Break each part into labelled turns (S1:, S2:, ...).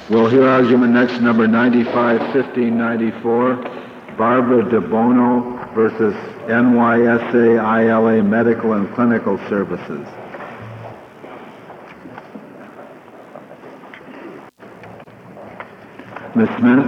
S1: We'll hear argument next, number 95-1594, Barbara DeBono versus NYSA ILA Medical and Clinical Services. Ms. Smith?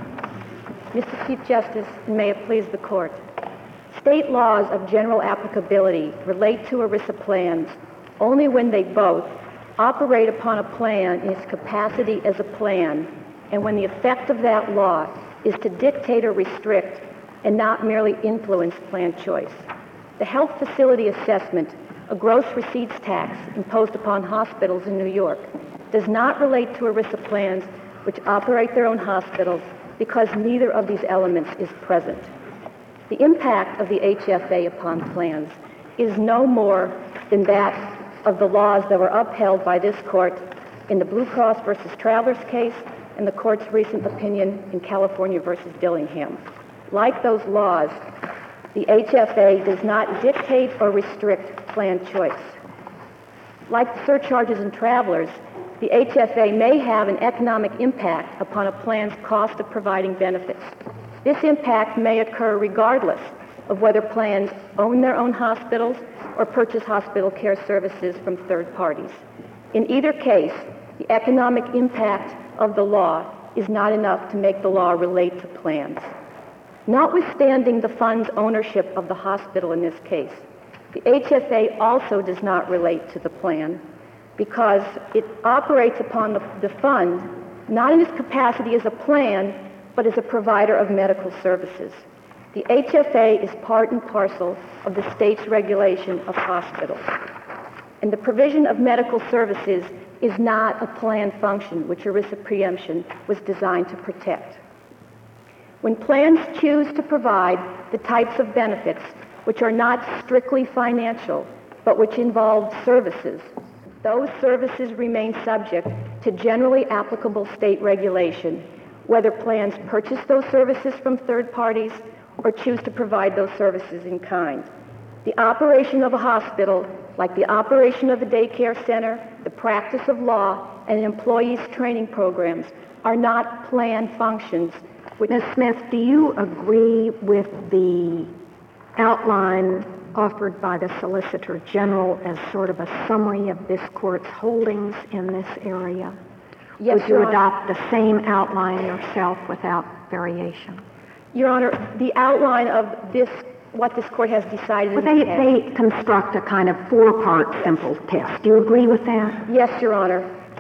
S2: Mr. Chief Justice, and may it please the Court. State laws of general applicability relate to ERISA plans only when they both operate upon a plan in its capacity as a plan, and when the effect of that law is to dictate or restrict and not merely influence plan choice. The health facility assessment, a gross receipts tax imposed upon hospitals in New York, does not relate to ERISA plans which operate their own hospitals because neither of these elements is present. The impact of the HFA upon plans is no more than that of the laws that were upheld by this court in the Blue Cross versus Travelers case and the court's recent opinion in California versus Dillingham. Like those laws, the HFA does not dictate or restrict plan choice. Like the surcharges in Travelers, the HFA may have an economic impact upon a plan's cost of providing benefits. This impact may occur regardless of whether plans own their own hospitals or purchase hospital care services from third parties. In either case, the economic impact of the law is not enough to make the law relate to plans. Notwithstanding the fund's ownership of the hospital in this case, the HFA also does not relate to the plan because it operates upon the fund not in its capacity as a plan, but as a provider of medical services. The HFA is part and parcel of the state's regulation of hospitals. And the provision of medical services is not a plan function, which ERISA preemption was designed to protect. When plans choose to provide the types of benefits which are not strictly financial, but which involve services, those services remain subject to generally applicable state regulation, whether plans purchase those services from third parties or choose to provide those services in kind. The operation of a hospital, like the operation of a daycare center, the practice of law, and employees' training programs, are not plan functions.
S3: Ms. Smith, do you agree with the outline offered by the Solicitor General as sort of a summary of this court's holdings in this area?
S2: Yes,
S3: Would you adopt the same outline yourself without variation?
S2: Your Honor, the outline of this, what this court has decided...
S3: Well, they construct a kind of four-part simple test. Do you agree with that?
S2: Yes, Your Honor.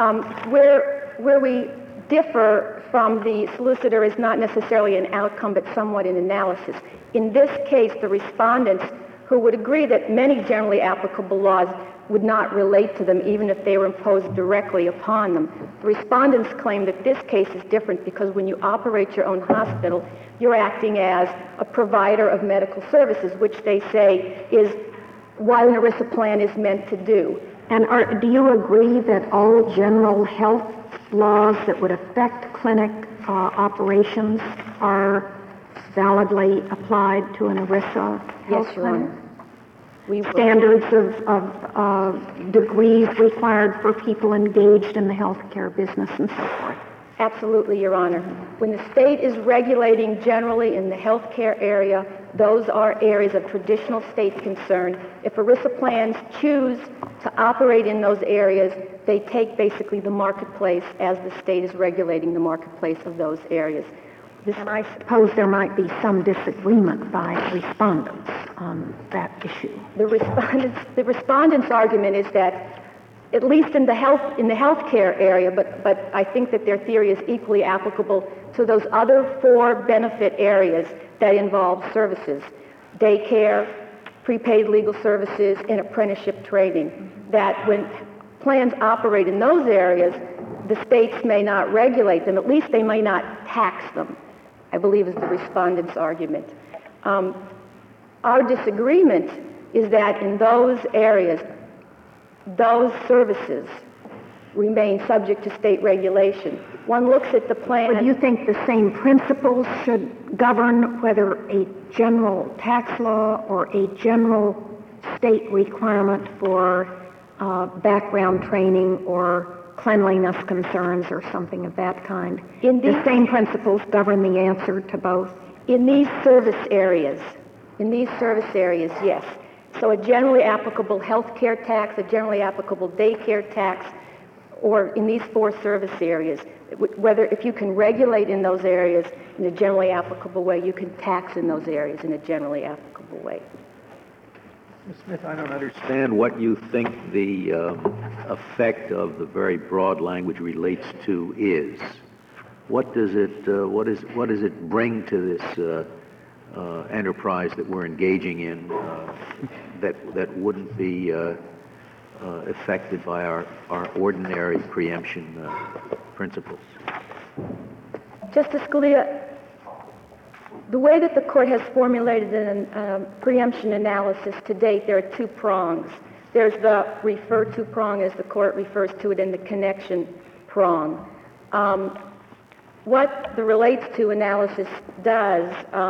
S2: Where we differ from the solicitor is not necessarily an outcome, but somewhat an analysis. In this case, the respondents, who would agree that many generally applicable laws would not relate to them even if they were imposed directly upon them. The respondents claim that this case is different because when you operate your own hospital, you're acting as a provider of medical services, which they say is what an ERISA plan is meant to do.
S3: And do you agree that all general health laws that would affect clinic operations are validly applied to an ERISA health
S2: Yes, Your Honor.
S3: Standards of degrees required for people engaged in the healthcare business and so forth?
S2: Absolutely, Your Honor. When the state is regulating generally in the healthcare area, those are areas of traditional state concern. If ERISA plans choose to operate in those areas, they take basically the marketplace as the state is regulating the marketplace of those areas.
S3: And I suppose there might be some disagreement by respondents on that issue.
S2: The respondents' argument is that, at least in the healthcare area, but I think that their theory is equally applicable to those other four benefit areas that involve services: daycare, prepaid legal services, and apprenticeship training. That when plans operate in those areas, the states may not regulate them, at least they may not tax them, I believe is the respondent's argument. Our disagreement is that in those areas, those services remain subject to state regulation. One looks at the plan...
S3: But do you think the same principles should govern whether a general tax law or a general state requirement for background training or cleanliness concerns or something of that kind.
S2: Indeed.
S3: The same principles govern the answer to both.
S2: In these service areas, yes. So a generally applicable health care tax, a generally applicable daycare tax, or in these 4 service areas, whether if you can regulate in those areas in a generally applicable way, you can tax in those areas in a generally applicable way.
S4: Ms. Smith, I don't understand what you think the effect of the very broad language relates to is. What does it bring to this enterprise that we're engaging in that wouldn't be affected by our ordinary preemption principles?
S2: Justice Scalia, the way that the court has formulated a preemption analysis to date, there are 2 prongs. There's the refer to prong, as the court refers to it, and the connection prong. What the relates to analysis does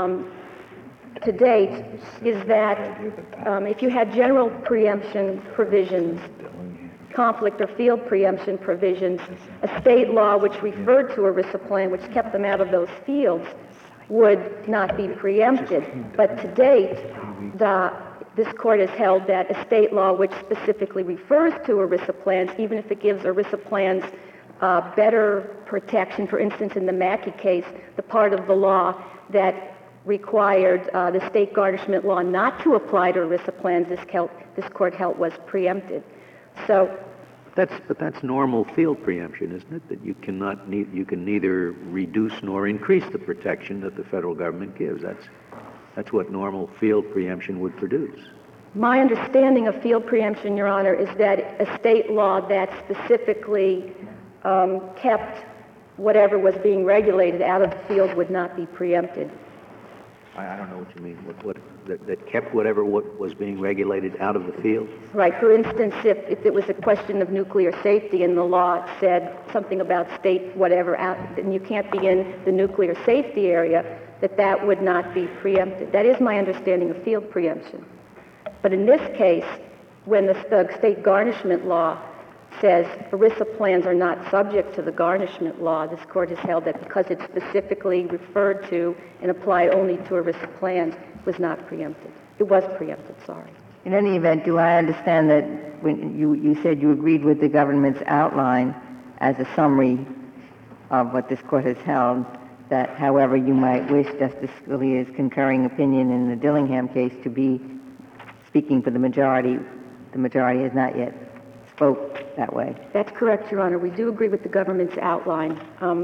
S2: to date is that if you had general preemption provisions, conflict or field preemption provisions, a state law which referred to ERISA plan, which kept them out of those fields, would not be preempted. But to date, this court has held that a state law which specifically refers to ERISA plans, even if it gives ERISA plans better protection, for instance, in the Mackey case, the part of the law that required the state garnishment law not to apply to ERISA plans, this court held was preempted. So
S4: that's normal field preemption, isn't it? That you can neither reduce nor increase the protection that the federal government gives. That's what normal field preemption would produce.
S2: My understanding of field preemption, Your Honor, is that a state law that specifically kept whatever was being regulated out of the field would not be preempted.
S4: I don't know what you mean. That kept whatever was being regulated out of the field?
S2: Right. For instance, if it was a question of nuclear safety and the law said something about state whatever, and you can't be in the nuclear safety area, that would not be preempted. That is my understanding of field preemption. But in this case, when the state garnishment law says ERISA plans are not subject to the garnishment law, this court has held that because it's specifically referred to and applied only to ERISA plans, it was not preempted. It was preempted, sorry.
S5: In any event, do I understand that when you said you agreed with the government's outline as a summary of what this court has held, that however you might wish Justice Scalia's concurring opinion in the Dillingham case to be speaking for the majority has not yet spoke that way?
S2: That's correct, Your Honor. We do agree with the government's outline.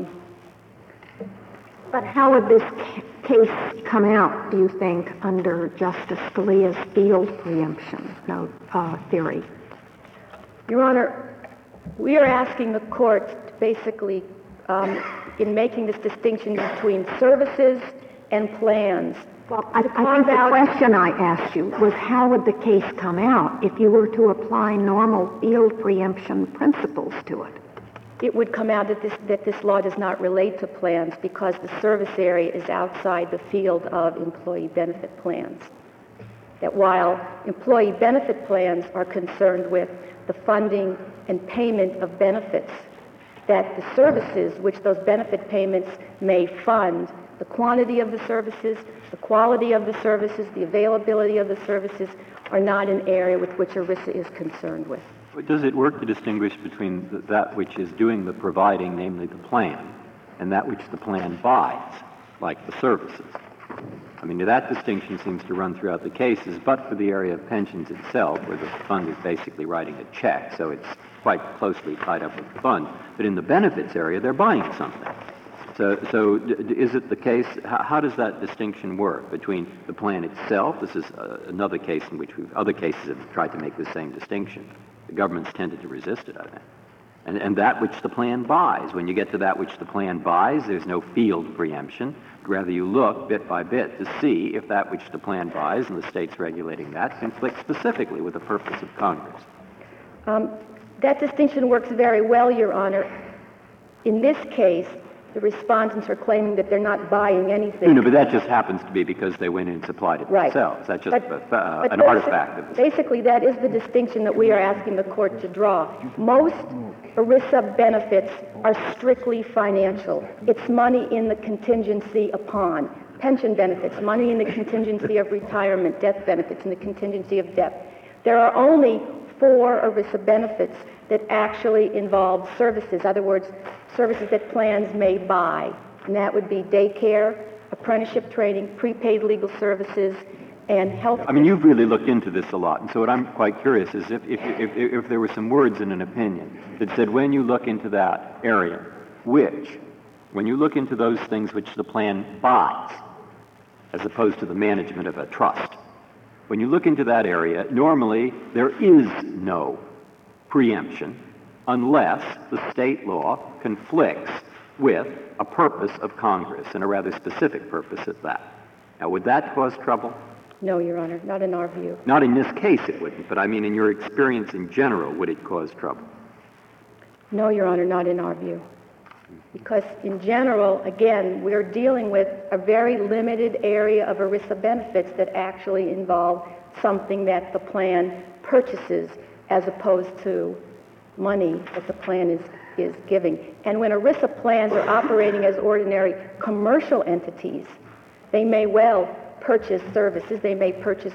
S3: But how would this case come out, do you think, under Justice Scalia's field preemption theory?
S2: Your Honor, we are asking the court to basically, in making this distinction between services and plans.
S3: Well, I think the question I asked you was how would the case come out if you were to apply normal field preemption principles to it?
S2: It would come out that this law does not relate to plans because the service area is outside the field of employee benefit plans. That while employee benefit plans are concerned with the funding and payment of benefits, that the services which those benefit payments may fund, the quantity of the services, the quality of the services, the availability of the services are not an area with which ERISA is concerned with.
S6: Does it work to distinguish between that which is doing the providing, namely the plan, and that which the plan buys, like the services? I mean, that distinction seems to run throughout the cases, but for the area of pensions itself, where the fund is basically writing a check, so it's quite closely tied up with the fund. But in the benefits area, they're buying something. So is it the case, how does that distinction work between the plan itself? This is another case in which other cases have tried to make the same distinction. The government's tended to resist it, I think. And that which the plan buys. When you get to that which the plan buys, there's no field preemption. Rather, you look bit by bit to see if that which the plan buys, and the state's regulating that, conflicts specifically with the purpose of Congress.
S2: That distinction works very well, Your Honor. In this case, the respondents are claiming that they're not buying anything.
S6: No, but that just happens to be because they went in and supplied it
S2: Right.
S6: themselves. That's just
S2: But
S6: an artifact of this.
S2: basically, that is the distinction that we are asking the court to draw. Most ERISA benefits are strictly financial. It's money in the contingency upon. Pension benefits, money in the contingency of retirement, death benefits in the contingency of death. There are only 4 ERISA benefits that actually involve services. In other words, services that plans may buy. And that would be daycare, apprenticeship training, prepaid legal services, and health.
S6: I mean, you've really looked into this a lot, and so what I'm quite curious is if there were some words in an opinion that said when you look into that area, when you look into those things which the plan buys, as opposed to the management of a trust, when you look into that area, normally there is no preemption unless the state law conflicts with a purpose of Congress, and a rather specific purpose at that. Now, would that cause trouble?
S2: No, Your Honor, not in our view.
S6: Not in this case it wouldn't, but I mean in your experience in general, would it cause trouble?
S2: No, Your Honor, not in our view. Because in general, again, we're dealing with a very limited area of ERISA benefits that actually involve something that the plan purchases as opposed to money that the plan is giving. And when ERISA plans are operating as ordinary commercial entities, they may well purchase services. They may purchase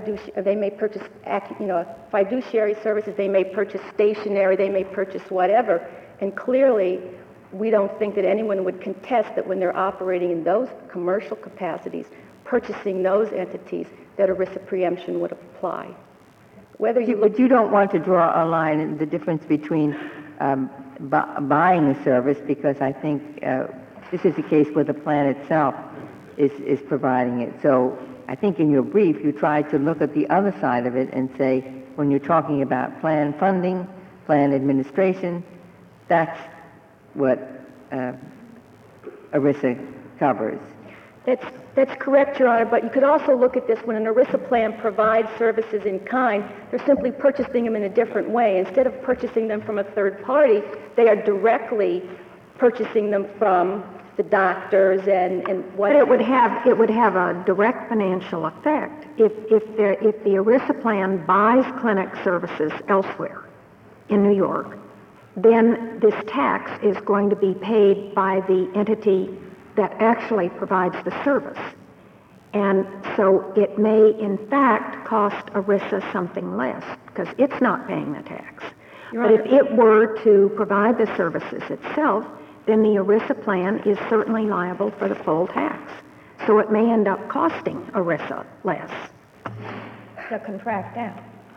S2: fiduciary services. They may purchase stationery. They may purchase whatever. And clearly, we don't think that anyone would contest that when they're operating in those commercial capacities, purchasing those entities, that ERISA preemption would apply.
S5: But you don't want to draw a line in the difference between buying a service, because I think this is a case where the plan itself is providing it. So I think in your brief you tried to look at the other side of it and say, when you're talking about plan funding, plan administration, that's what ERISA covers.
S2: That's correct, Your Honor, but you could also look at this when an ERISA plan provides services in kind, they're simply purchasing them in a different way. Instead of purchasing them from a third party, they are directly purchasing them from the doctors and what.
S3: But it would have a direct financial effect if the ERISA plan buys clinic services elsewhere in New York. Then this tax is going to be paid by the entity that actually provides the service. And so it may, in fact, cost ERISA something less because it's not paying the tax. But if it were to provide the services itself, then the ERISA plan is certainly liable for the full tax. So it may end up costing ERISA less to contract out.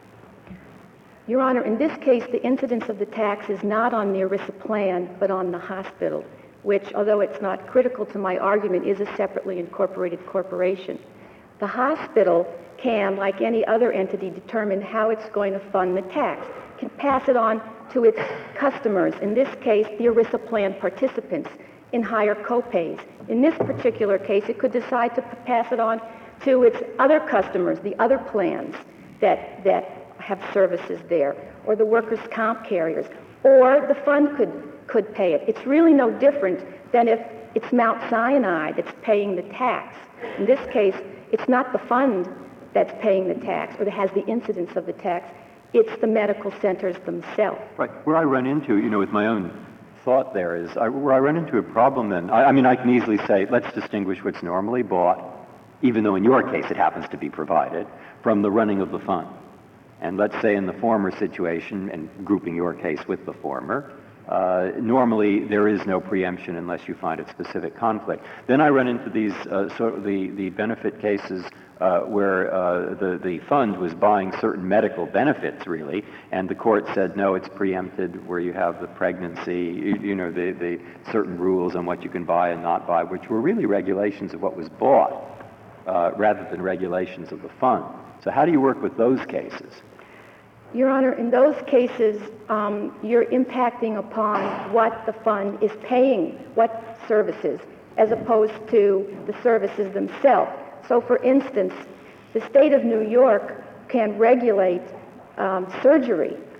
S2: Your Honor, in this case, the incidence of the tax is not on the ERISA plan, but on the hospital, which, although it's not critical to my argument, is a separately incorporated corporation. The hospital can, like any other entity, determine how it's going to fund the tax, can pass it on to its customers, in this case, the ERISA plan participants, in higher copays. In this particular case, it could decide to pass it on to its other customers, the other plans that have services there, or the workers' comp carriers, or the fund could pay it. It's really no different than if it's Mount Sinai that's paying the tax. In this case, it's not the fund that's paying the tax or that has the incidence of the tax. It's the medical centers themselves.
S6: Right. Where I run into, with my own thought there is, where I run into a problem then, I mean, I can easily say, let's distinguish what's normally bought, even though in your case it happens to be provided, from the running of the fund. And let's say in the former situation, and grouping your case with the former, normally there is no preemption unless you find a specific conflict. Then I run into these the benefit cases where the fund was buying certain medical benefits, really, and the court said, no, it's preempted, where you have the pregnancy, the certain rules on what you can buy and not buy, which were really regulations of what was bought rather than regulations of the fund. So how do you work with those cases?
S2: Your Honor, in those cases, you're impacting upon what the fund is paying, what services, as opposed to the services themselves. So, for instance, the state of New York can regulate surgery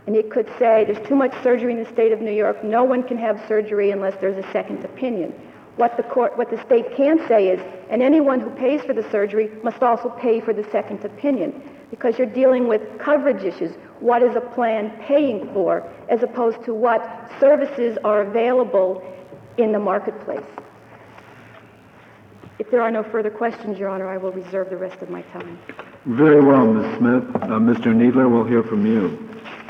S2: And it could say there's too much surgery in the state of New York. No one can have surgery unless there's a second opinion. What the state can say is, and anyone who pays for the surgery must also pay for the second opinion, because you're dealing with coverage issues. What is a plan paying for, as opposed to what services are available in the marketplace? If there are no further questions, Your Honor, I will reserve the rest of my time.
S1: Very well, Ms. Smith. Mr. Needler, we'll hear from you.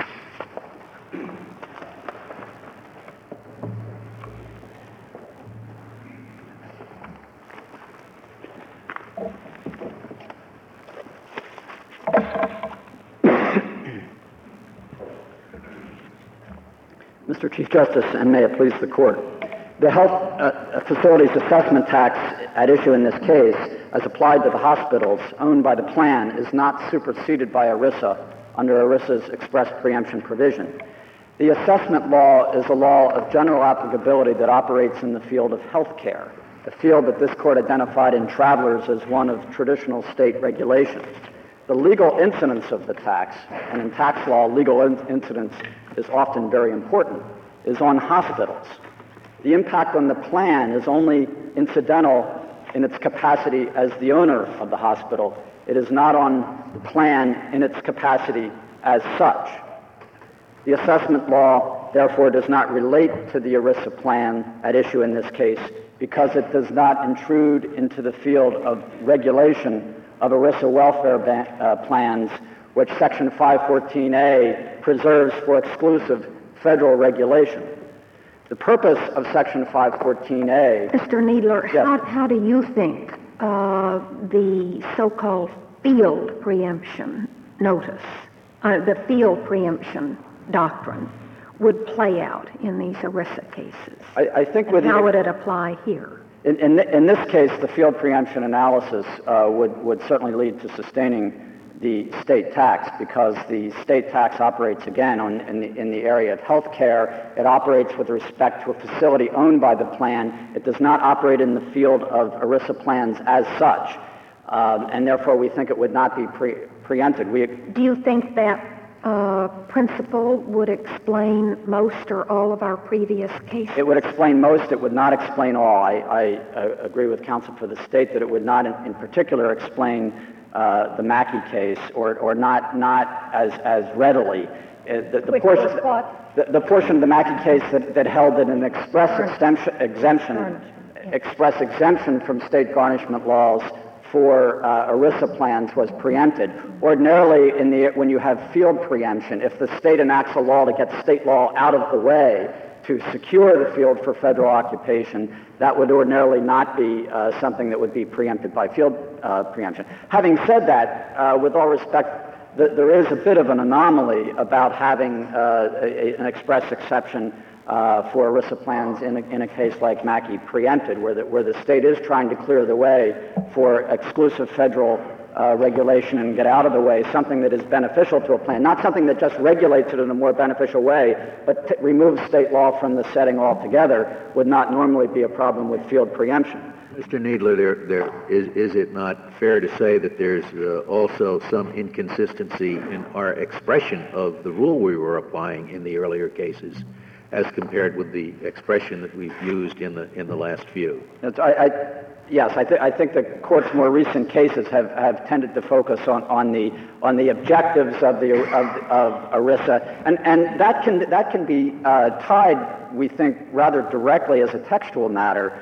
S7: Mr. Chief Justice, and may it please the Court, the health facilities assessment tax at issue in this case, as applied to the hospitals owned by the plan, is not superseded by ERISA under ERISA's express preemption provision. The assessment law is a law of general applicability that operates in the field of health care, a field that this Court identified in Travelers as one of traditional state regulation. The legal incidence of the tax, and in tax law, legal incidence is often very important, is on hospitals. The impact on the plan is only incidental in its capacity as the owner of the hospital. It is not on the plan in its capacity as such. The assessment law, therefore, does not relate to the ERISA plan at issue in this case because it does not intrude into the field of regulation of ERISA welfare plans, which Section 514A preserves for exclusive federal regulation. The purpose of Section 514A...
S3: Mr. Needler,
S7: Yes.
S3: how do you think the so-called field preemption notice, the field preemption doctrine, would play out in these ERISA cases?
S7: I think
S3: and how would it apply here?
S7: In this case, the field preemption analysis would certainly lead to sustaining the state tax, because the state tax operates, again, in the area of health care. It operates with respect to a facility owned by the plan. It does not operate in the field of ERISA plans as such, and therefore we think it would not be preempted.
S3: Do you think that principle would explain most or all of our previous cases?
S7: It would explain most. It would not explain all. I agree with counsel for the state that it would not in particular explain the Mackey case, or not as readily. The portion of the Mackey case that held that an express exemption from state garnishment laws for ERISA plans was preempted. Ordinarily, when you have field preemption, if the state enacts a law to get state law out of the way to secure the field for federal occupation, that would ordinarily not be something that would be preempted by field preemption. Having said that, with all respect, there is a bit of an anomaly about having an express exception for ERISA plans in a case like Mackey preempted, where the state is trying to clear the way for exclusive federal regulation and get out of the way something that is beneficial to a plan, not something that just regulates it in a more beneficial way, but removes state law from the setting altogether, would not normally be a problem with field preemption.
S4: Mr. Needler, is it not fair to say that there's also some inconsistency in our expression of the rule we were applying in the earlier cases as compared with the expression that we've used in the last few?
S7: Yes, I think the court's more recent cases have tended to focus on the objectives of ERISA, and that can be tied, we think, rather directly as a textual matter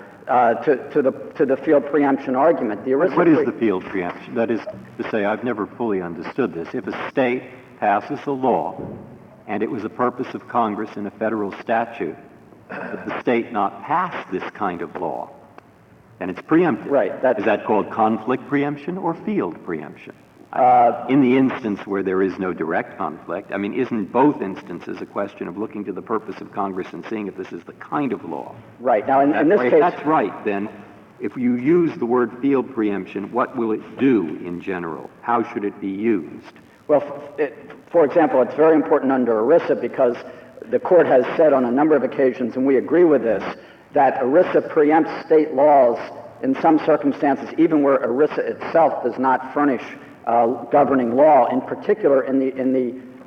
S7: to the field preemption argument.
S6: What is the field preemption? That is to say, I've never fully understood this. If a state passes a law, and it was the purpose of Congress in a federal statute that the state not pass this kind of law, then it's preempted.
S7: Right.
S6: Is that called conflict preemption or field preemption? In the instance where there is no direct conflict, I mean, isn't both instances a question of looking to the purpose of Congress and seeing if this is the kind of law?
S7: Right. Now, in this case...
S6: If that's right, then if you use the word field preemption, what will it do in general? How should it be used?
S7: Well, for example, it's very important under ERISA because the court has said on a number of occasions, and we agree with this, that ERISA preempts state laws in some circumstances, even where ERISA itself does not furnish governing law, in particular in the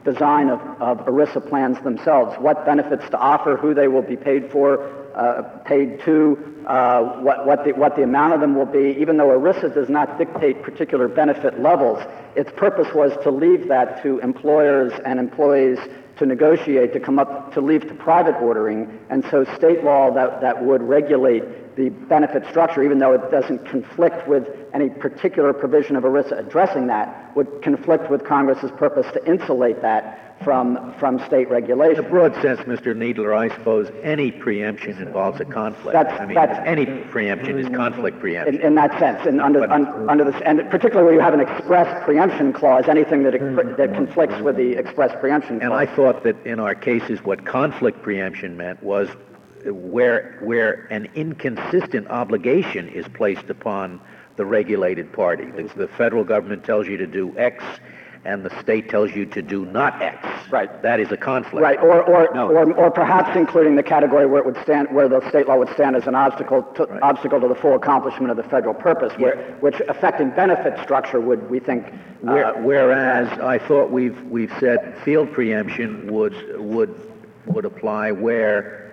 S7: design of ERISA plans themselves, what benefits to offer, who they will be paid for, paid to, what the amount of them will be. Even though ERISA does not dictate particular benefit levels, its purpose was to leave that to employers and employees to negotiate, to come up, to leave to private ordering. And so state law that would regulate the benefit structure, even though it doesn't conflict with any particular provision of ERISA addressing that, would conflict with Congress's purpose to insulate that from state regulation.
S4: In a broad sense, Mr. Needler, I suppose any preemption involves a conflict. Any preemption is conflict preemption.
S7: In that sense, and under this, and particularly where you have an express preemption clause, anything that conflicts with the express preemption clause.
S4: And I thought that in our cases, what conflict preemption meant was where an inconsistent obligation is placed upon the regulated party. The federal government tells you to do X, and the state tells you to do not X.
S7: Right.
S4: That is a conflict.
S7: Right. Or perhaps including the category where it would stand, where the state law would stand as an obstacle to the full accomplishment of the federal purpose, which affecting benefit structure would, we think.
S4: Whereas I thought we've said field preemption would apply where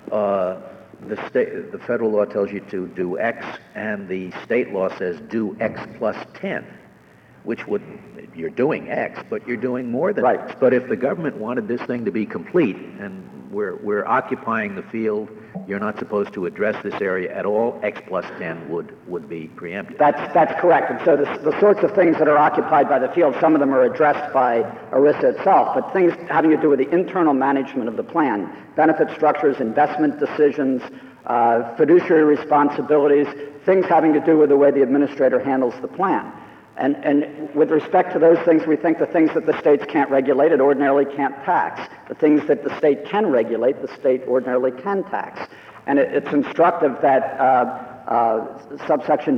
S4: the federal law tells you to do X, and the state law says do X plus 10. Which you're doing X, but you're doing more than X. But if the government wanted this thing to be complete, and we're occupying the field, you're not supposed to address this area at all, X plus 10 would be preempted.
S7: That's correct. And so the sorts of things that are occupied by the field, some of them are addressed by ERISA itself, but things having to do with the internal management of the plan, benefit structures, investment decisions, fiduciary responsibilities, things having to do with the way the administrator handles the plan. And with respect to those things, we think the things that the states can't regulate, it ordinarily can't tax. The things that the state can regulate, the state ordinarily can tax. And it's instructive that subsection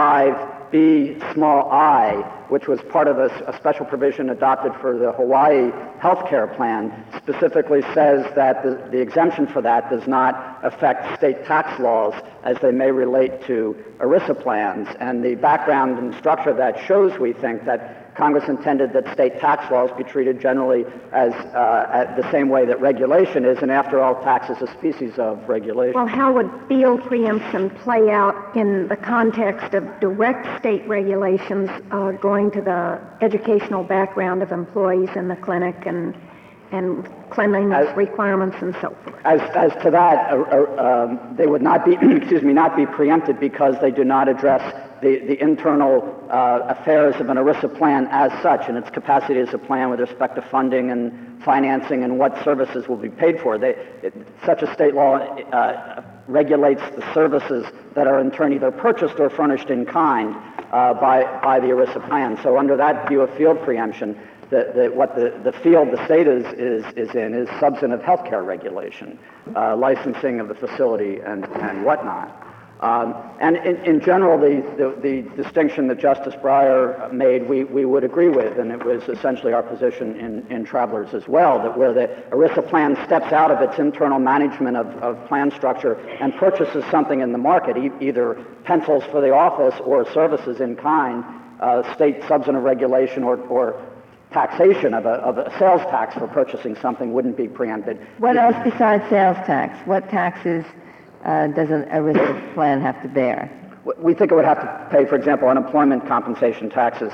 S7: B5B small I, which was part of a special provision adopted for the Hawaii health care plan, specifically says that the exemption for that does not affect state tax laws as they may relate to ERISA plans. And the background and structure of that shows, we think, that Congress intended that state tax laws be treated generally as the same way that regulation is, and after all, tax is a species of regulation.
S3: Well, how would field preemption play out in the context of direct state regulations going to the educational background of employees in the clinic and cleanliness requirements and so forth?
S7: As to that, they would not be, not be preempted because they do not address the internal affairs of an ERISA plan as such, and its capacity as a plan with respect to funding and financing and what services will be paid for. Such a state law regulates the services that are in turn either purchased or furnished in kind by the ERISA plan. So under that view of field preemption, what the field the state is in is substantive health care regulation, licensing of the facility and whatnot. And in general, the distinction that Justice Breyer made, we would agree with, and it was essentially our position in Travelers as well, that where the ERISA plan steps out of its internal management of plan structure and purchases something in the market, either pencils for the office or services in kind, state substantive regulation or taxation of a sales tax for purchasing something wouldn't be preempted.
S5: What else besides sales tax? What taxes does an ERISA plan have to bear?
S7: We think it would have to pay, for example, unemployment compensation taxes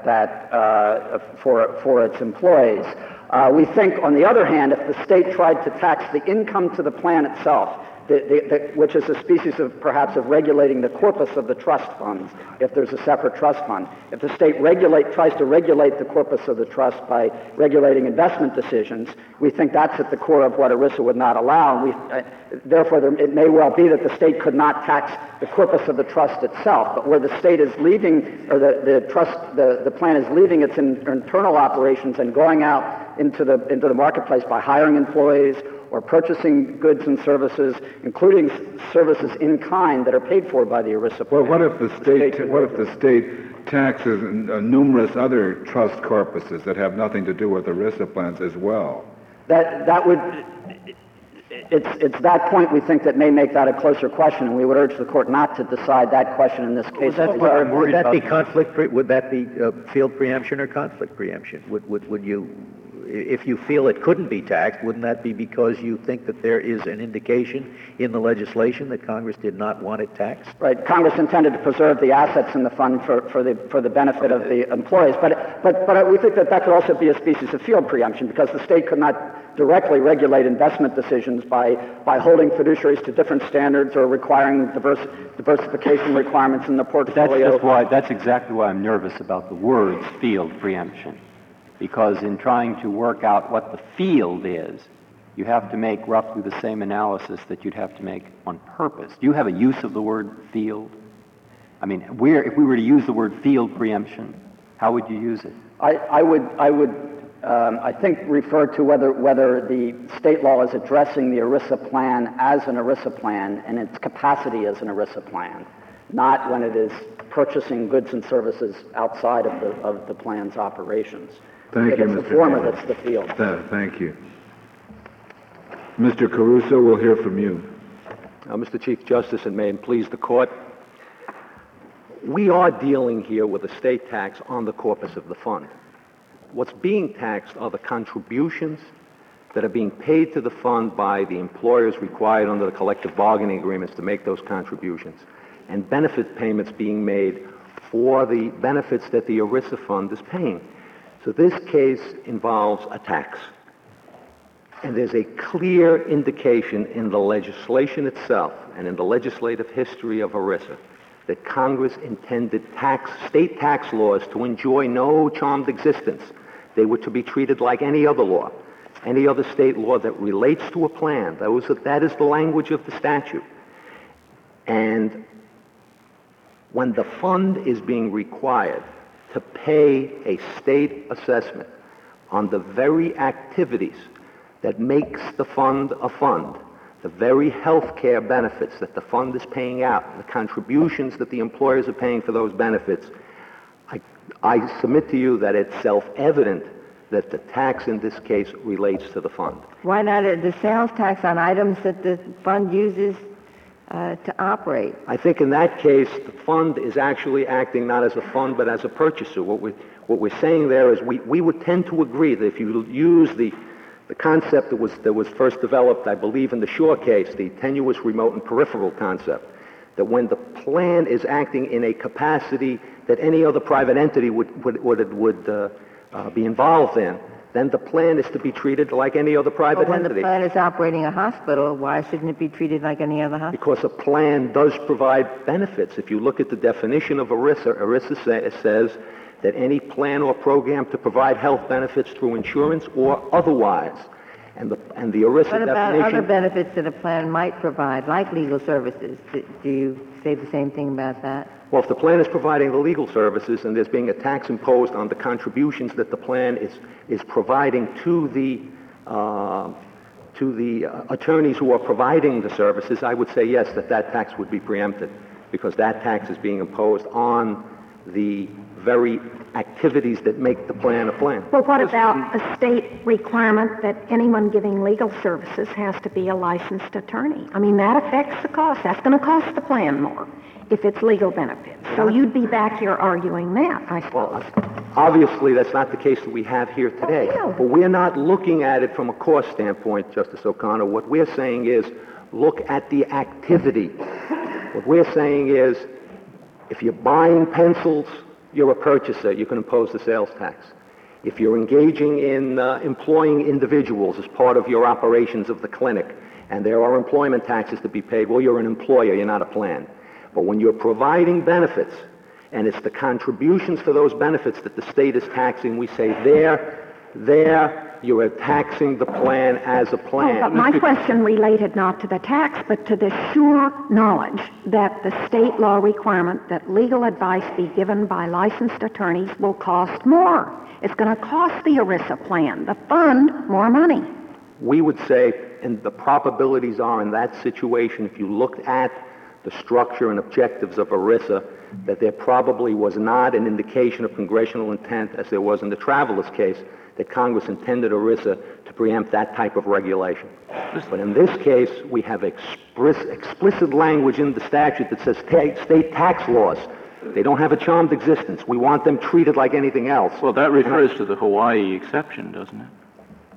S7: for its employees. We think, on the other hand, if the state tried to tax the income to the plan itself, which is a species of perhaps of regulating the corpus of the trust funds, if there's a separate trust fund. If the state tries to regulate the corpus of the trust by regulating investment decisions, we think that's at the core of what ERISA would not allow. Therefore, it may well be that the state could not tax the corpus of the trust itself, but where the state is leaving, or the plan is leaving its internal operations and going out into the marketplace by hiring employees or purchasing goods and services, including services in kind that are paid for by the ERISA plan.
S1: Well, what if the state taxes numerous other trust corpuses that have nothing to do with ERISA plans as well?
S7: It's that point we think that may make that a closer question, and we would urge the court not to decide that question in this case.
S4: Would that be field preemption or conflict preemption? Would you? if you feel it couldn't be taxed, wouldn't that be because you think that there is an indication in the legislation that Congress did not want it taxed?
S7: Right. Congress intended to preserve the assets in the fund for the benefit of the employees, but we think that could also be a species of field preemption, because the state could not directly regulate investment decisions by holding fiduciaries to different standards or requiring diversification requirements in the portfolio.
S6: That's exactly why I'm nervous about the words field preemption, because in trying to work out what the field is, you have to make roughly the same analysis that you'd have to make on purpose. Do you have a use of the word field? I mean, if we were to use the word field preemption, how would you use it?
S7: I think refer to whether the state law is addressing the ERISA plan as an ERISA plan and its capacity as an ERISA plan, not when it is purchasing goods and services outside of the plan's operations.
S1: Thank you,
S7: Mr.
S1: Mr.
S7: It's the former
S1: Taylor.
S7: that's the field.
S1: Thank you. Mr. Caruso, we'll hear from you.
S8: Mr. Chief Justice, and may it please the court, we are dealing here with a state tax on the corpus of the fund. What's being taxed are the contributions that are being paid to the fund by the employers required under the collective bargaining agreements to make those contributions, and benefit payments being made for the benefits that the ERISA fund is paying. So this case involves a tax. And there's a clear indication in the legislation itself and in the legislative history of ERISA that Congress intended state tax laws to enjoy no charmed existence. They were to be treated like any other law, any other state law that relates to a plan. That is the language of the statute. And when the fund is being required to pay a state assessment on the very activities that makes the fund a fund, the very health care benefits that the fund is paying out, the contributions that the employers are paying for those benefits, I submit to you that it's self-evident that the tax in this case relates to the fund.
S5: Why not the sales tax on items that the fund uses to operate?
S8: I think in that case, the fund is actually acting not as a fund but as a purchaser. What we're saying there is we would tend to agree that if you use the concept that was first developed, I believe, in the Shaw case, the tenuous, remote, and peripheral concept, that when the plan is acting in a capacity that any other private entity would be involved in, then the plan is to be treated like any other private
S5: But when
S8: entity.
S5: the plan is operating a hospital, why shouldn't it be treated like any other hospital?
S8: Because a plan does provide benefits. If you look at the definition of ERISA says that any plan or program to provide health benefits through insurance or otherwise. And the ERISA
S5: What about
S8: definition...
S5: other benefits that a plan might provide, like legal services? Do you say the same thing about that?
S8: Well, if the plan is providing the legal services and there's being a tax imposed on the contributions that the plan is providing to the attorneys who are providing the services, I would say yes, that tax would be preempted, because that tax is being imposed on the very activities that make the plan a plan.
S3: Well, what about a state requirement that anyone giving legal services has to be a licensed attorney? I mean, that affects the cost. That's going to cost the plan more if it's legal benefits. So you'd be back here arguing that, I suppose.
S8: Obviously, that's not the case that we have here today.
S3: Oh, no.
S8: But we're not looking at it from a cost standpoint, Justice O'Connor. What we're saying is look at the activity. What we're saying is if you're buying pencils, you're a purchaser. You can impose the sales tax. If you're engaging in employing individuals as part of your operations of the clinic, and there are employment taxes to be paid, well, you're an employer, you're not a plan. But when you're providing benefits, and it's the contributions for those benefits that the state is taxing, we say there you are taxing the plan as a plan.
S3: But my question related not to the tax, but to the sure knowledge that the state law requirement that legal advice be given by licensed attorneys will cost more. It's going to cost the ERISA plan, the fund, more money.
S8: We would say, and the probabilities are in that situation, if you looked at the structure and objectives of ERISA, that there probably was not an indication of congressional intent, as there was in the Travelers case, that Congress intended ERISA to preempt that type of regulation. But in this case, we have explicit language in the statute that says state tax laws, they don't have a charmed existence. We want them treated like anything else.
S9: Well, that refers to the Hawaii exception, doesn't it?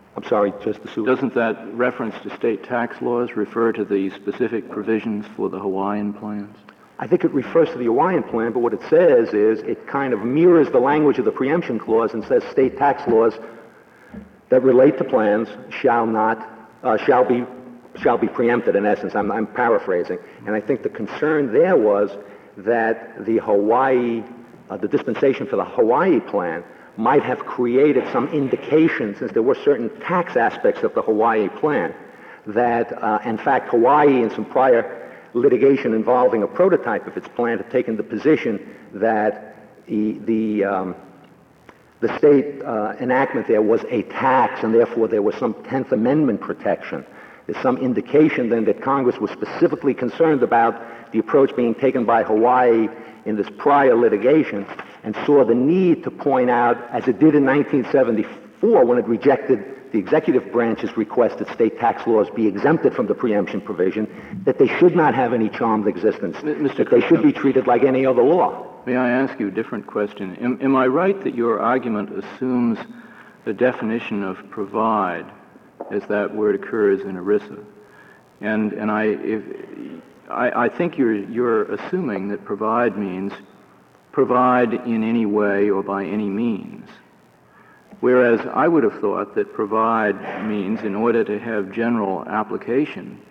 S8: I'm sorry, Justice Souter.
S9: Doesn't that reference to state tax laws refer to the specific provisions for the Hawaiian plans?
S8: I think it refers to the Hawaiian plan, but what it says is it kind of mirrors the language of the preemption clause and says state tax laws that relate to plans shall be preempted, in essence. I'm paraphrasing. And I think the concern there was that the dispensation for the Hawaii plan might have created some indication, since there were certain tax aspects of the Hawaii plan, that in fact Hawaii, in some prior litigation involving a prototype of its plan, had taken the position that the state enactment there was a tax, and therefore there was some 10th Amendment protection. There's some indication then that Congress was specifically concerned about the approach being taken by Hawaii in this prior litigation, and saw the need to point out, as it did in 1974 when it rejected the executive branch's request that state tax laws be exempted from the preemption provision, that they should not have any charmed existence, that they should be treated like any other law.
S9: May I ask you a different question? Am I right that your argument assumes the definition of provide as that word occurs in ERISA? And I think you're assuming that provide means provide in any way or by any means. Whereas I would have thought that provide means, in order to have general application,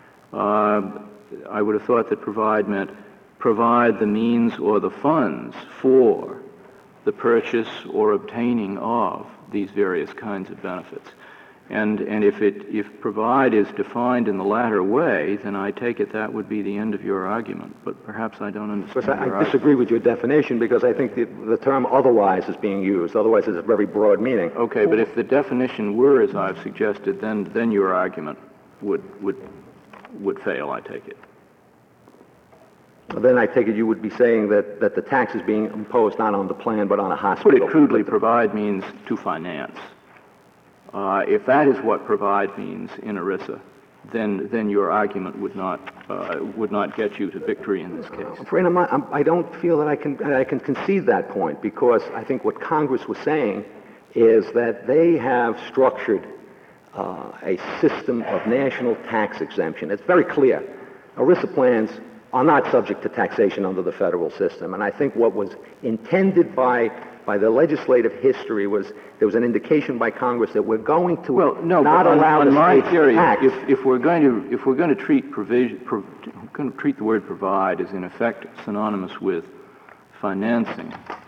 S9: I would have thought that provide meant provide the means or the funds for the purchase or obtaining of these various kinds of benefits. And if provide is defined in the latter way, then I take it that would be the end of your argument. But perhaps I don't understand your argument.
S8: I disagree with your definition, because I think the term otherwise is being used. Otherwise is a very broad meaning.
S9: Okay, but if the definition were as I've suggested, then your argument would fail, I take it.
S8: Then I take it you would be saying that the tax is being imposed not on the plan but on a hospital.
S9: Put it crudely, provide means to finance. If that is what provide means in ERISA, then your argument would not get you to victory in this case.
S8: I'm afraid I don't feel that I can concede that point, because I think what Congress was saying is that they have structured a system of national tax exemption. It's very clear. ERISA plans are not subject to taxation under the federal system, and I think what was intended by the legislative history was there was an indication by Congress that we're going to not allow the states to tax.
S9: If we're going to treat the word provide as in effect synonymous with financing,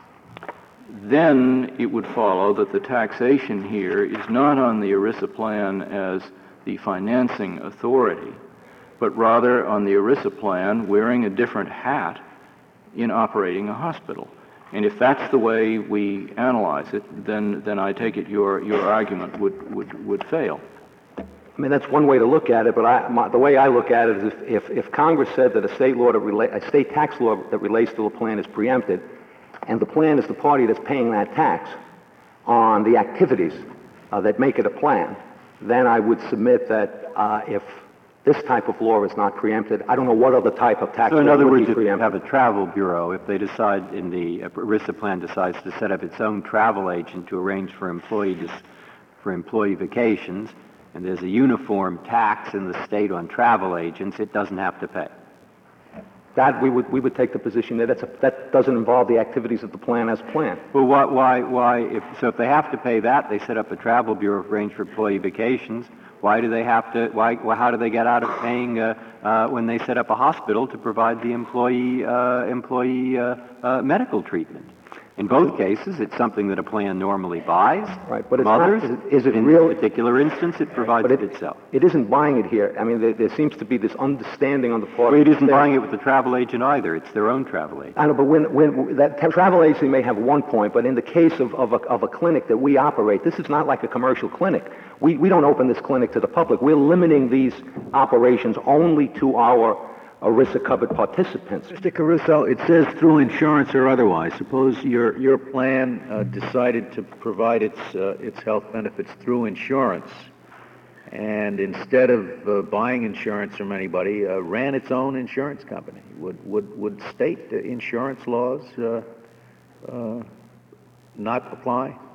S9: then it would follow that the taxation here is not on the ERISA plan as the financing authority, but rather on the ERISA plan wearing a different hat in operating a hospital. And if that's the way we analyze it, then I take it your argument would fail.
S8: I mean, that's one way to look at it, but the way I look at it is if Congress said that a state tax law that relates to a plan is preempted, and the plan is the party that's paying that tax on the activities that make it a plan, then I would submit that if this type of law is not preempted, I don't know what other type of tax law would be preempted.
S6: So in other words, if you have a travel bureau, if they decide in the ERISA plan decides to set up its own travel agent to arrange for employee vacations, and there's a uniform tax in the state on travel agents, it doesn't have to pay.
S8: That we would take the position that that doesn't involve the activities of the plan as planned.
S6: Well, why? If they have to pay that, they set up a travel bureau to arrange for employee vacations. Why do they have to? How do they get out of paying when they set up a hospital to provide the employee medical treatment? In both cases, it's something that a plan normally buys.
S8: Right, but it's
S6: others,
S8: not. Is it
S6: in
S8: real?
S6: this particular instance, it provides it itself.
S8: It isn't buying it here. I mean, there seems to be this understanding on the part.
S6: Well, it isn't buying it with the travel agent either. It's their own travel agent.
S8: I know, but when that travel agency may have one point, but in the case of a clinic that we operate, this is not like a commercial clinic. We don't open this clinic to the public. We're limiting these operations only to our ERISA-covered participants.
S4: Mr. Caruso, it says through insurance or otherwise. Suppose your plan decided to provide its health benefits through insurance, and instead of buying insurance from anybody, ran its own insurance company. Would state insurance laws not apply?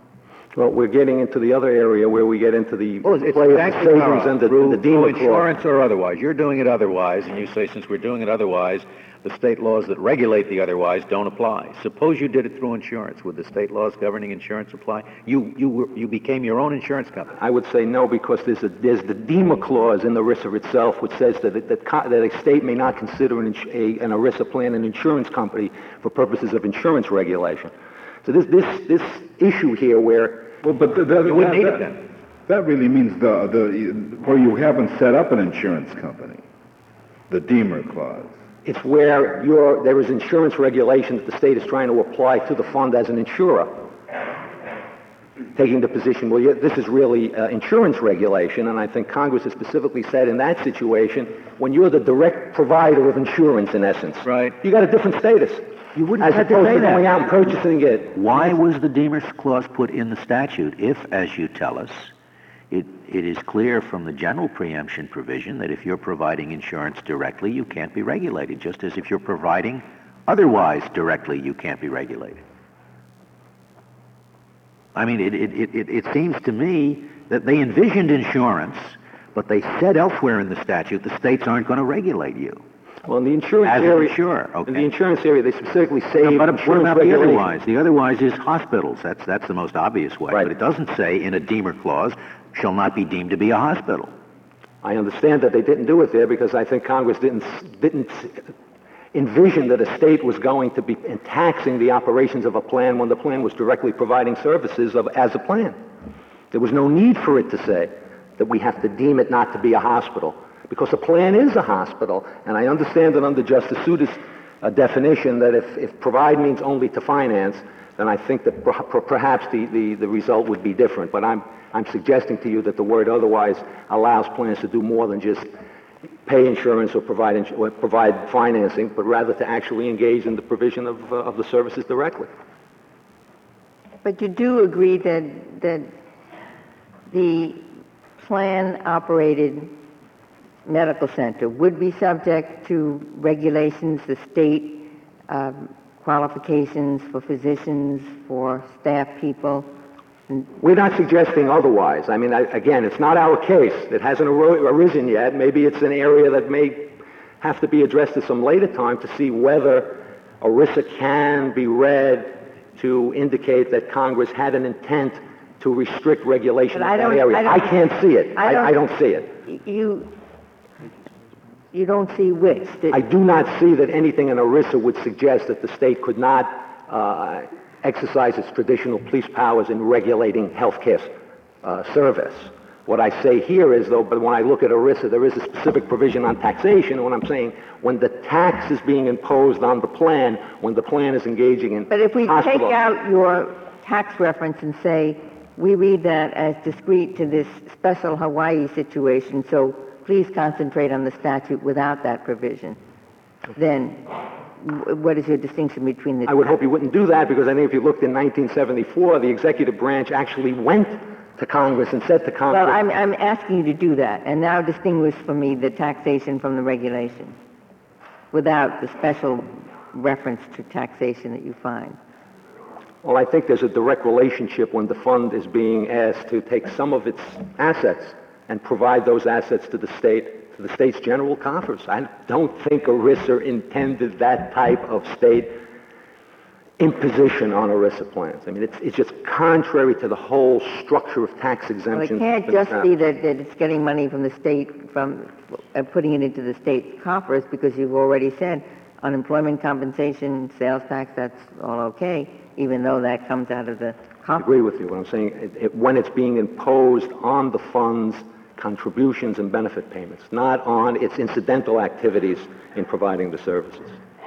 S8: Well, we're getting into the other area where we get into the
S4: Well, it's
S8: play of the
S4: exactly
S8: savings and the
S4: through
S8: deemer clause.
S4: insurance or otherwise. You're doing it otherwise, and you say since we're doing it otherwise, the state laws that regulate the otherwise don't apply. Suppose you did it through insurance. Would the state laws governing insurance apply? You became your own insurance company.
S8: I would say no, because there's the deemer clause in the ERISA itself, which says that a state may not consider an ERISA plan an insurance company for purposes of insurance regulation. So this issue here where
S1: Well, but
S4: You wouldn't need it then.
S1: That really means where you haven't set up an insurance company, the Deemer clause.
S8: it's where there is insurance regulation that the state is trying to apply to the fund as an insurer, taking the position, well, this is really insurance regulation, and I think Congress has specifically said in that situation, when you're the direct provider of insurance, in essence,
S4: Right.
S8: you got a different status.
S4: You wouldn't
S8: as
S4: have to
S8: opposed
S4: say
S8: to
S4: that.
S8: going out and purchasing it.
S4: Why was the Deemer's clause put in the statute if, as you tell us, it is clear from the general preemption provision that if you're providing insurance directly, you can't be regulated, just as if you're providing otherwise directly, you can't be regulated? I mean, it seems to me that they envisioned insurance, but they said elsewhere in the statute the states aren't going to regulate you.
S8: Well, in the insurance
S4: As an
S8: area,
S4: insurer, okay.
S8: in the insurance area, they specifically say
S4: But what
S8: insurance
S4: about the
S8: regulation.
S4: otherwise? The otherwise is hospitals. That's the most obvious way.
S8: Right.
S4: But it doesn't say in a Deemer clause, shall not be deemed to be a hospital.
S8: I understand that they didn't do it there because I think Congress didn't envision that a state was going to be taxing the operations of a plan when the plan was directly providing services as a plan. There was no need for it to say that we have to deem it not to be a hospital, because a plan is a hospital, and I understand that under Justice Souter's definition that if provide means only to finance, then I think that perhaps the result would be different. But I'm suggesting to you that the word otherwise allows plans to do more than just pay insurance or provide financing, but rather to actually engage in the provision of the services directly.
S5: But you do agree that the plan-operated medical center would be subject to regulations, the state qualifications for physicians, for staff people?
S8: We're not suggesting otherwise. I mean, again, it's not our case. It hasn't arisen yet. Maybe it's an area that may have to be addressed at some later time to see whether ERISA can be read to indicate that Congress had an intent to restrict regulation in that area. I can't see it. I don't see it.
S5: You don't see which?
S8: I do not see that anything in ERISA would suggest that the state could not exercise its traditional police powers in regulating health care service. What I say here is, though, but when I look at ERISA, there is a specific provision on taxation, and when I'm saying when the tax is being imposed on the plan, when the plan is engaging in
S5: But if we
S8: hospital.
S5: take out your tax reference and say, we read that as discrete to this special Hawaii situation, so please concentrate on the statute without that provision, then what is your distinction between the two?
S8: I would hope you wouldn't do that, because I think if you looked in 1974, the executive branch actually went to Congress and said to Congress...
S5: Well, I'm asking you to do that, and now distinguish for me the taxation from the regulation without the special reference to taxation that you find.
S8: Well, I think there's a direct relationship when the fund is being asked to take some of its assets and provide those assets to the state's general coffers. I don't think ERISA intended that type of state imposition on ERISA plans. I mean, it's just contrary to the whole structure of tax exemptions.
S5: Well, it can't just be that it's getting money from the state, from putting it into the state's coffers, because you've already said unemployment compensation, sales tax, that's all okay, even though that comes out of the coffers.
S8: I agree with you. What I'm saying, when it's being imposed on the fund's contributions and benefit payments, not on its incidental activities in providing the services.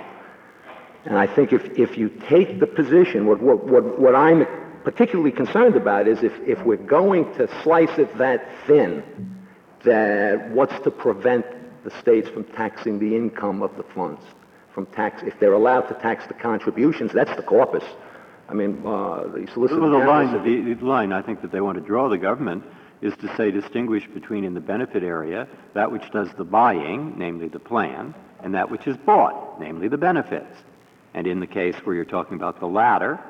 S8: And I think if you take the position, what I'm particularly concerned about is if we're going to slice it that thin, that what's to prevent the states from taxing the income of the funds, if they're allowed to tax the contributions, that's the corpus. I mean, the Solicitor General...
S6: The line I think that they want to draw the government is to say distinguish between, in the benefit area, that which does the buying, namely the plan, and that which is bought, namely the benefits. And in the case where you're talking about the latter,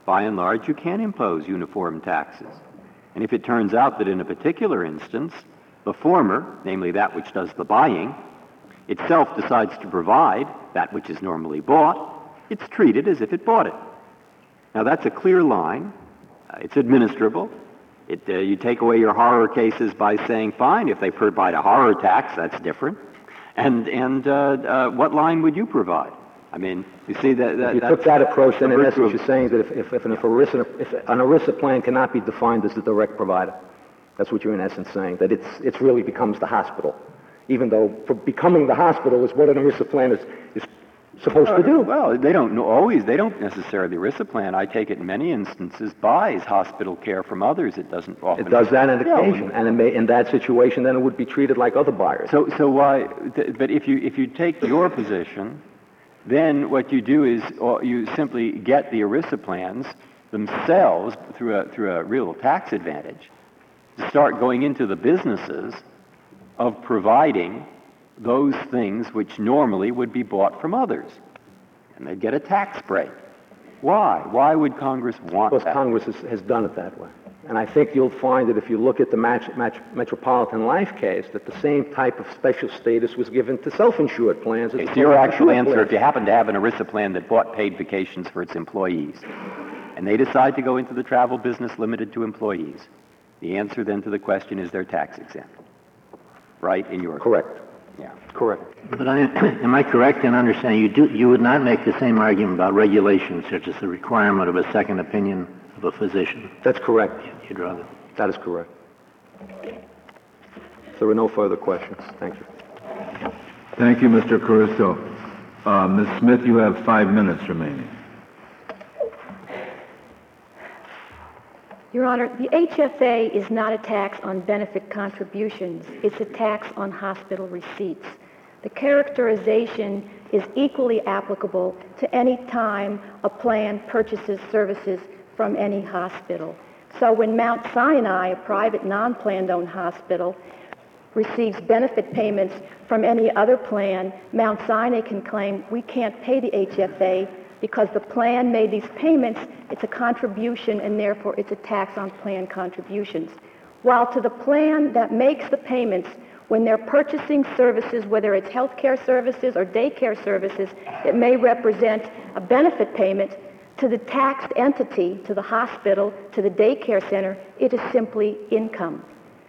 S6: by and large, you can impose uniform taxes. And if it turns out that in a particular instance, the former, namely that which does the buying, itself decides to provide that which is normally bought, it's treated as if it bought it. Now that's a clear line. It's administrable. You take away your horror cases by saying, fine, if they provide a horror tax, that's different. And what line would you provide? I mean, you see that...
S8: If you took that approach, then in essence you're saying that if an ERISA plan cannot be defined as a direct provider, that's what you're in essence saying, that it really becomes the hospital, even though for becoming the hospital is what an ERISA plan is supposed to do.
S6: Well, they don't necessarily, the ERISA plan, I take it in many instances, buys hospital care from others. It doesn't often...
S8: It does that on occasion, and in that situation, then it would be treated like other buyers.
S6: So why, but if you take your position, then what you do is you simply get the ERISA plans themselves through a real tax advantage to start going into the businesses of providing those things which normally would be bought from others. And they'd get a tax break. Why? Why would Congress want that?
S8: Because Congress has done it that way. And I think you'll find that if you look at the Metropolitan Life case, that the same type of special status was given to self-insured plans.
S6: Okay, so your actual answer, if you happen to have an ERISA plan that bought paid vacations for its employees, and they decide to go into the travel business limited to employees, the answer then to the question is they're tax exempt. Right? In your...
S8: Correct.
S6: Yeah.
S8: Correct.
S4: But am I correct in understanding you would not make the same argument about regulations, such as the requirement of a second opinion of a physician?
S8: That's correct.
S4: You'd rather...
S8: That is correct. If there are no further questions, thank you.
S1: Thank you, Mr. Caruso. Ms. Smith, you have 5 minutes remaining.
S2: Your Honor, the HFA is not a tax on benefit contributions. It's a tax on hospital receipts. The characterization is equally applicable to any time a plan purchases services from any hospital. So when Mount Sinai, a private non-planned-owned hospital, receives benefit payments from any other plan, Mount Sinai can claim we can't pay the HFA because the plan made these payments. It's a contribution, and therefore it's a tax on plan contributions. While to the plan that makes the payments, when they're purchasing services, whether it's healthcare services or daycare services, it may represent a benefit payment. To the taxed entity, to the hospital, to the daycare center, it is simply income.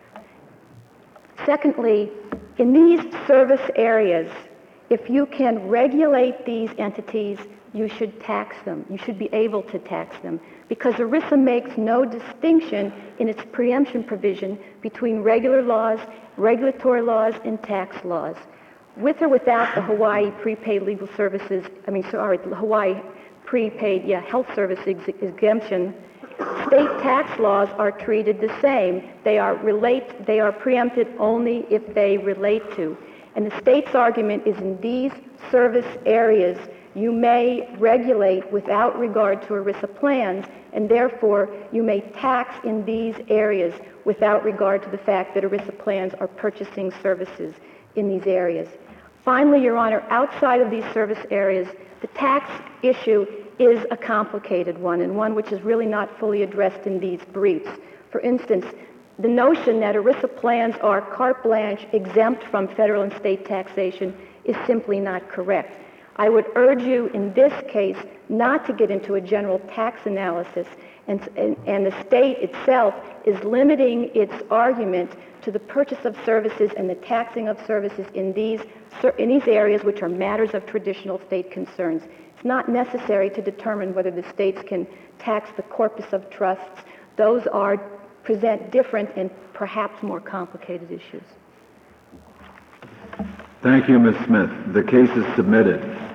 S2: Secondly, in these service areas, if you can regulate these entities, you should tax them. You should be able to tax them, because ERISA makes no distinction in it's preemption provision between regular laws, regulatory laws, and tax laws. With or without the Hawaii prepaid legal services, the Hawaii prepaid health service exemption, state tax laws are treated the same. They are preempted only if they relate to. And the state's argument is in these service areas, you may regulate without regard to ERISA plans, and therefore you may tax in these areas without regard to the fact that ERISA plans are purchasing services in these areas. Finally, Your Honor, outside of these service areas, the tax issue is a complicated one, and one which is really not fully addressed in these briefs. For instance, the notion that ERISA plans are carte blanche exempt from federal and state taxation is simply not correct. I would urge you in this case not to get into a general tax analysis, and the state itself is limiting its argument to the purchase of services and the taxing of services in these areas which are matters of traditional state concerns. It's not necessary to determine whether the states can tax the corpus of trusts. Those present different and perhaps more complicated issues.
S1: Thank you, Ms. Smith. The case is submitted.